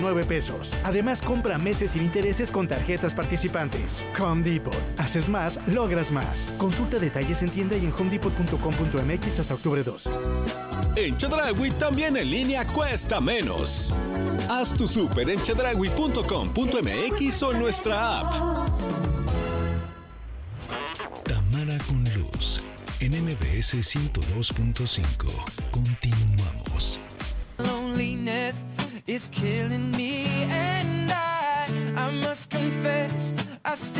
pesos. Además, compra meses sin intereses con tarjetas participantes. Home Depot. Haces más, logras más. Consulta detalles en tienda y en homedepot.com.mx hasta octubre 2. En Chedraui también en línea cuesta menos. Haz tu súper en chedraui.com.mx o en nuestra app. Tamara con Luz en MBS 102.5. Continuamos. Loneliness is killing me and I must confess I still